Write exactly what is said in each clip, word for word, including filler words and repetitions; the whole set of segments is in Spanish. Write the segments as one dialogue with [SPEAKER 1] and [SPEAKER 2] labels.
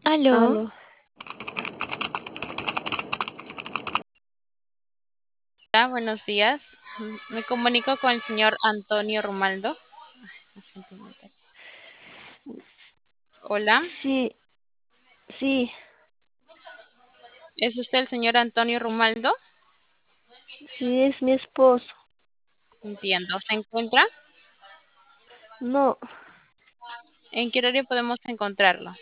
[SPEAKER 1] Aló,
[SPEAKER 2] Aló,
[SPEAKER 1] hola, buenos días. Me comunico con el señor Antonio Romaldo. Hola,
[SPEAKER 2] sí, sí,
[SPEAKER 1] ¿es usted el señor Antonio Romaldo?
[SPEAKER 2] sí, es mi esposo.
[SPEAKER 1] Entiendo. ¿Se encuentra?
[SPEAKER 2] No,
[SPEAKER 1] ¿En qué horario podemos encontrarlo?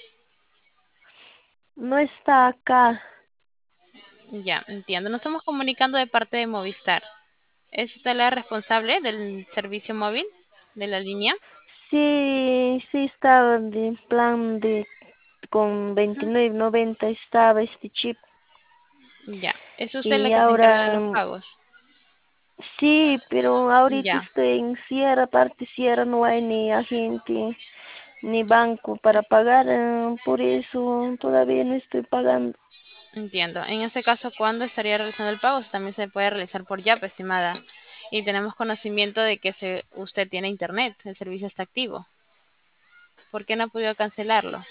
[SPEAKER 2] no está acá.
[SPEAKER 1] Ya, entiendo. Nos estamos comunicando de parte de Movistar. ¿Es usted la responsable del servicio móvil de la línea?
[SPEAKER 2] Sí, sí estaba de plan de con
[SPEAKER 1] Ujú.
[SPEAKER 2] veintinueve noventa estaba este chip.
[SPEAKER 1] Ya. ¿Es usted la
[SPEAKER 2] Y
[SPEAKER 1] que se encarga de
[SPEAKER 2] ahora
[SPEAKER 1] los
[SPEAKER 2] mm,
[SPEAKER 1] pagos?
[SPEAKER 2] sí, pero ahorita
[SPEAKER 1] Ya,
[SPEAKER 2] estoy en Sierra, parte Sierra no hay ni agente ni banco para pagar, eh, por eso todavía no estoy pagando.
[SPEAKER 1] entiendo. En ese caso, ¿cuándo estaría realizando el pago? También se puede realizar por Yape, estimada. Y tenemos conocimiento de que se, usted tiene internet, el servicio está activo. ¿Por qué no ha podido cancelarlo?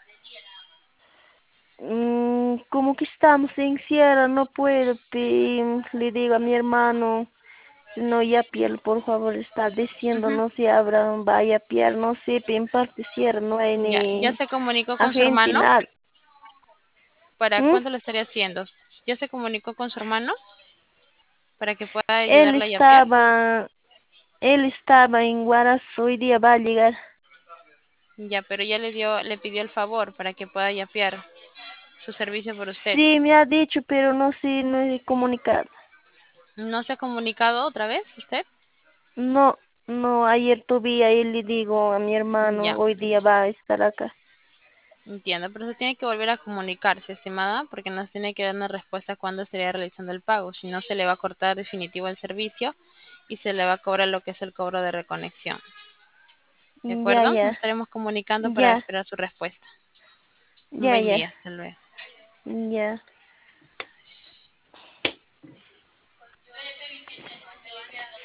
[SPEAKER 2] Mm, como que estamos en Sierra, no puedo, pe- le digo a mi hermano. No, ya piel, por favor, está diciendo,
[SPEAKER 1] Ujú.
[SPEAKER 2] no se abra, vaya piel, no sé, en parte cierra, no hay
[SPEAKER 1] Ya, ya
[SPEAKER 2] ni
[SPEAKER 1] se comunicó con su
[SPEAKER 2] agente,
[SPEAKER 1] hermano.
[SPEAKER 2] nada.
[SPEAKER 1] ¿Para
[SPEAKER 2] ¿Mm?
[SPEAKER 1] cuándo lo estaría haciendo? ¿Ya se comunicó con su hermano para que pueda
[SPEAKER 2] Él
[SPEAKER 1] ayudarla a yapear?
[SPEAKER 2] estaba, él estaba en Huaraz, hoy día va a llegar.
[SPEAKER 1] Ya, pero ya le dio, le pidió el favor para que pueda yapear su servicio por usted.
[SPEAKER 2] Sí, me ha dicho, pero no sé, no he comunicado.
[SPEAKER 1] ¿No se ha comunicado otra vez usted?
[SPEAKER 2] No, no, ayer tuve a él, le digo a mi hermano,
[SPEAKER 1] Ya,
[SPEAKER 2] hoy día va a estar acá.
[SPEAKER 1] entiendo, pero se tiene que volver a comunicarse, estimada, porque nos tiene que dar una respuesta cuándo estaría realizando el pago. Si no, se le va a cortar definitivo el servicio y se le va a cobrar lo que es el cobro de reconexión. ¿De
[SPEAKER 2] Ya,
[SPEAKER 1] acuerdo? Nos
[SPEAKER 2] ya,
[SPEAKER 1] estaremos comunicando para
[SPEAKER 2] ya,
[SPEAKER 1] esperar su respuesta. Un
[SPEAKER 2] ya,
[SPEAKER 1] buen
[SPEAKER 2] ya,
[SPEAKER 1] día, hasta luego.
[SPEAKER 2] ya.